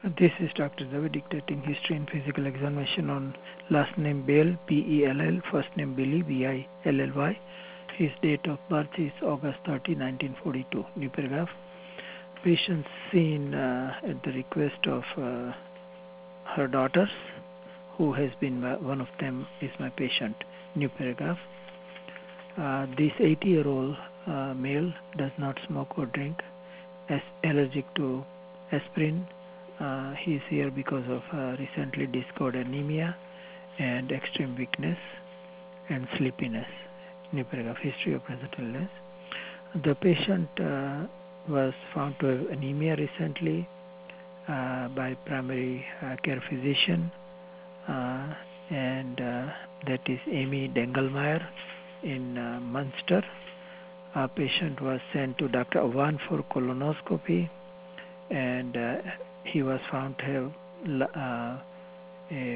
This is Dr. Zavi dictating history and physical examination on last name Bell, P-E-L-L, first name Billy, B-I-L-L-Y. His date of birth is August 30, 1942. New paragraph. Patient seen at the request of her daughters, who has been one of them is my patient. New paragraph. This 80-year-old male does not smoke or drink, is allergic to aspirin. He is here because of recently discovered anemia and extreme weakness and sleepiness. New paragraph. History of present illness. The patient was found to have anemia recently by primary care physician, and that is Amy Dengelmeyer in Munster. Our patient was sent to Dr. Awan for colonoscopy, and he was found to have a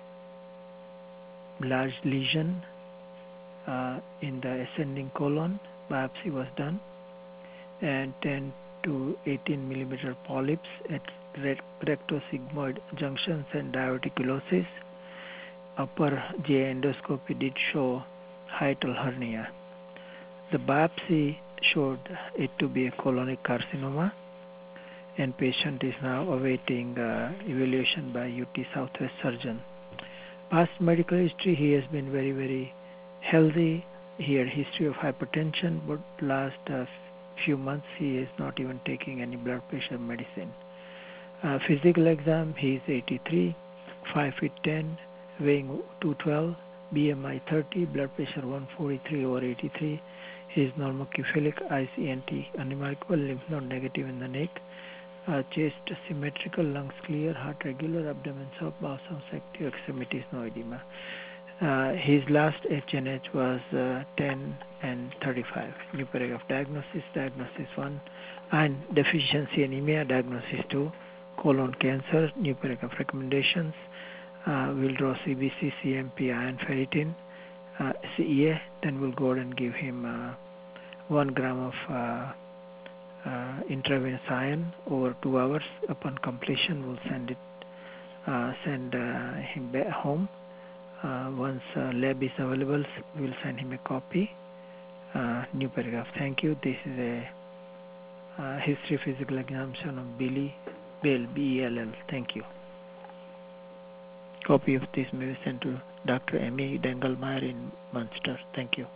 large lesion in the ascending colon. Biopsy was done, and 10 to 18 millimeter polyps at rectosigmoid junctions and diverticulosis. Upper GI endoscopy did show hiatal hernia. The biopsy showed it to be a colonic carcinoma, and patient is now awaiting evaluation by UT Southwest surgeon. Past medical history, he has been very, very healthy. He had history of hypertension, but last few months he is not even taking any blood pressure medicine. Physical exam, he is 83, 5 feet 10, weighing 212, BMI 30, blood pressure 143/83. He is normocephalic, eyes ENT anemarkable, lymph node negative in the neck, chest symmetrical, lungs clear, heart regular, abdomen soft, bowel sounds active, extremities no edema. His last HNH was 10 and 35. New paragraph. Diagnosis 1, iron deficiency anemia. Diagnosis 2, colon cancer. New paragraph. Recommendations, we'll draw CBC, CMP, iron ferritin, CEA. Then we'll go ahead and give him 1 gram of intravenous iron over 2 hours. Upon completion, we'll send him back home. Once lab is available, we'll send him a copy. New paragraph. Thank you. This is a history physical examination of Billy Bell, B-E-L-L. Thank you. Copy of this may be sent to Dr. Amy Dengelmeyer in Munster. Thank you.